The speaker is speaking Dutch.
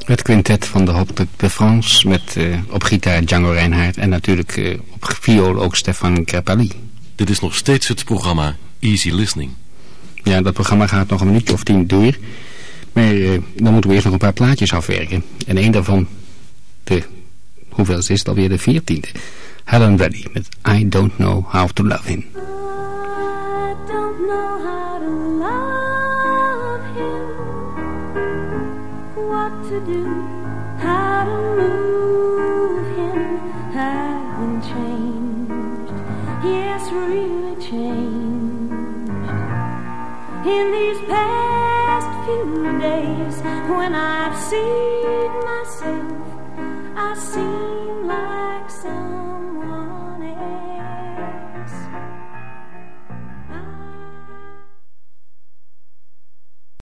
Het quintet van de Hoppe de France met op gitaar Django Reinhardt en natuurlijk op viool ook Stefan Grappelli. Dit is nog steeds het programma Easy Listening. Ja, dat programma gaat nog een minuutje of 10 door. Maar dan moeten we eerst nog een paar plaatjes afwerken. En één daarvan, hoeveel is het alweer, de 14e. Helen Reddy met I Don't Know How to Love Him. I don't know how to love him, what to do, how to move him. I've been changed, yes, really changed. In these past few days, when I've seen myself, I seem like some